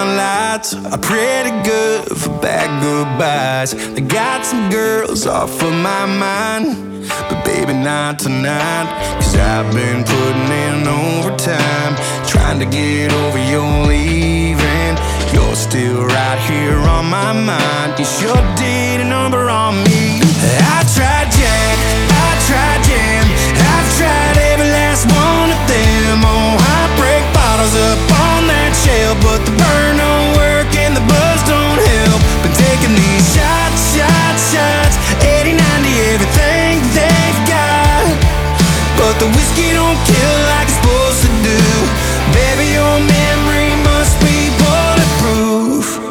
neon lights are pretty good for bad goodbyes. They got some girls off of my mind, but baby not tonight. Cause I've been putting in overtime, trying to get over your leaving. You're still right here on my mind. You sure did a number on me. I tried Jack, I tried Jam, I've tried every last one of them. Oh, heartbreak bottles up on that shelf, but the burn don't work and the buzz don't help. Been taking these shots, shots, shots, 80, 90, everything they've got, but the whiskey don't kill like it's supposed to do. Baby, your memory must be bulletproof.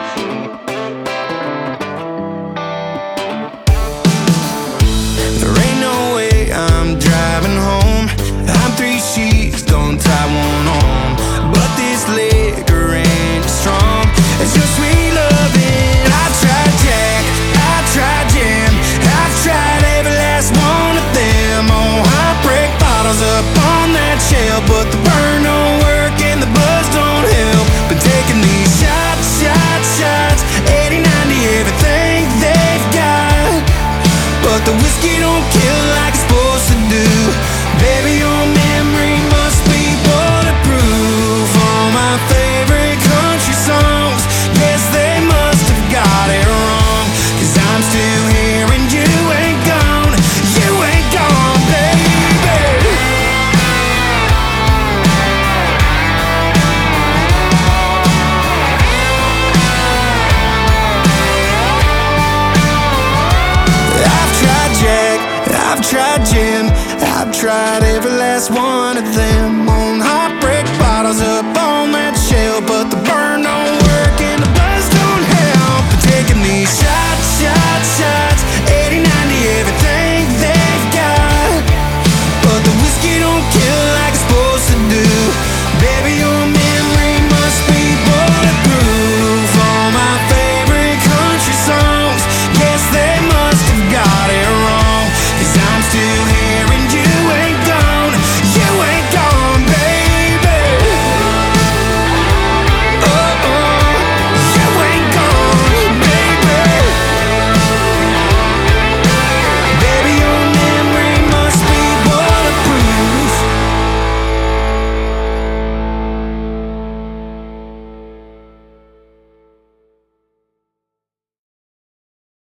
There ain't no way I'm driving home. I'm 3 sheets, don't tie one on, but this liquor ain't as strong as your sweet loving. I've tried Jack, I've tried Jam, I've tried every last one of them. Oh, heartbreak bottles up on that shelf, but the burn don't work and the buzz don't help. Been taking these shots, shots, shots, 80, 90, everything they've got, but the whiskey don't kill like it's supposed to do. Baby, your memory must be bulletproof. All my favorite country songs, yes, they must have got it wrong. Cause I'm still here and you ain't gone, you ain't gone, baby. I've tried Jack, I've tried Jim, I've tried every last one of them.